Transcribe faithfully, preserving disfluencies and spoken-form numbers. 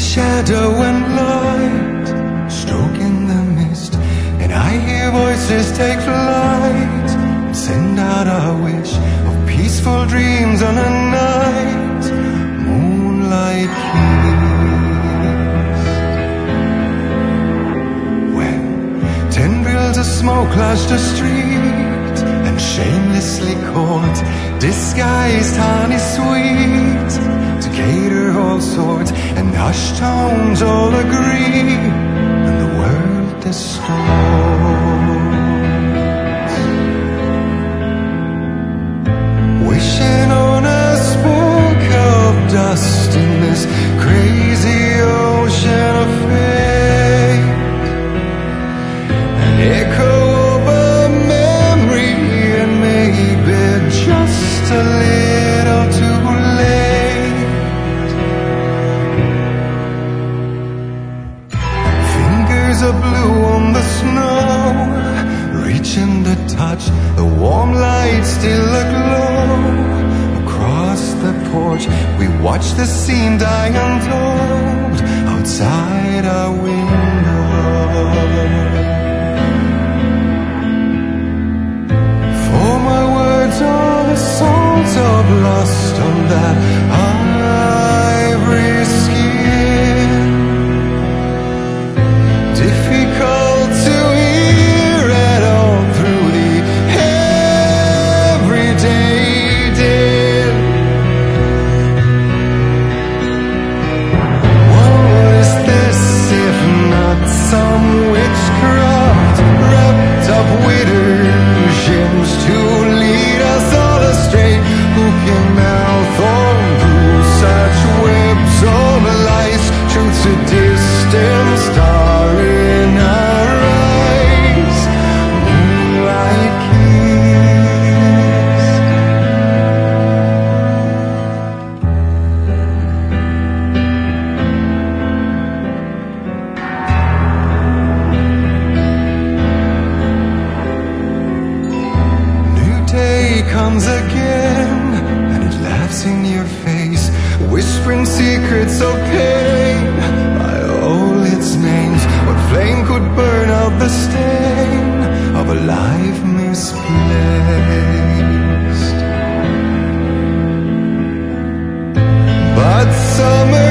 shadow and light, stroking the mist, and I hear voices take flight and send out a wish of peaceful dreams on a night moonlight kiss. When tendrils of smoke clash the street and shamelessly court disguised honey sweet to cater all sorts, and hushed tones all agree, and the world distorts. Wishing on a spook of dust in this crazy ocean of fate, an echo of a memory, and maybe just a little too late. Fingers are blue on the snow, reaching to touch the warm light still aglow. Across the porch we watch the scene die untold outside our window. For my words are the songs of lust on that ivory skin, difficult to hear at all through the everyday din. What was this if not some witchcraft wrapped up with illusions to lead us all astray? Who can now thorn through such webs of lies? Truth's a distant star in our eyes, moonlight kiss. New day comes again, and it laughs in your face, whispering secrets of pain by all its names. What flame could burn out the stain of a life misplaced? But summer